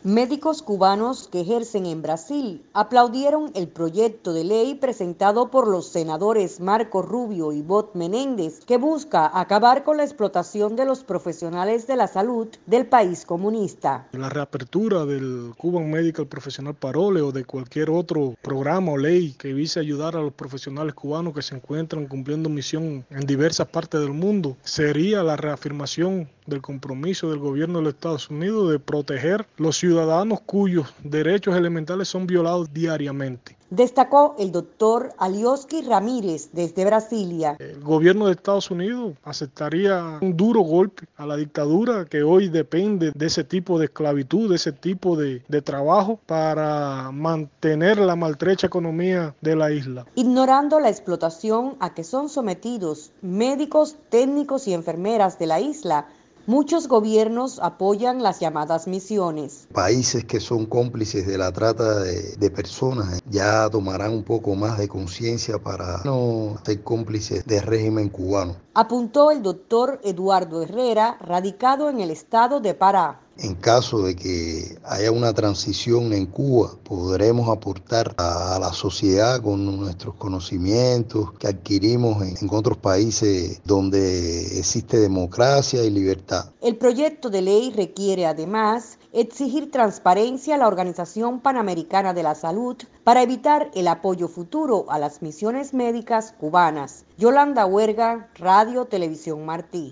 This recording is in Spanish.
Médicos cubanos que ejercen en Brasil aplaudieron el proyecto de ley presentado por los senadores Marco Rubio y Bot Menéndez, que busca acabar con la explotación de los profesionales de la salud del país comunista. La reapertura del Cuban Medical Professional Parole o de cualquier otro programa o ley que vise ayudar a los profesionales cubanos que se encuentran cumpliendo misión en diversas partes del mundo sería la reafirmación del compromiso del gobierno de los Estados Unidos de proteger los ciudadanos cuyos derechos elementales son violados diariamente. Destacó el doctor Alioski Ramírez desde Brasilia. El gobierno de Estados Unidos aceptaría un duro golpe a la dictadura que hoy depende de ese tipo de esclavitud, de ese tipo de trabajo para mantener la maltrecha economía de la isla. Ignorando la explotación a que son sometidos médicos, técnicos y enfermeras de la isla, muchos gobiernos apoyan las llamadas misiones. Países que son cómplices de la trata de personas ya tomarán un poco más de conciencia para no ser cómplices del régimen cubano. Apuntó el doctor Eduardo Herrera, radicado en el estado de Pará. En caso de que haya una transición en Cuba, podremos aportar a la sociedad con nuestros conocimientos que adquirimos en otros países donde existe democracia y libertad. El proyecto de ley requiere además exigir transparencia a la Organización Panamericana de la Salud para evitar el apoyo futuro a las misiones médicas cubanas. Yolanda Huerga, Radio Televisión Martí.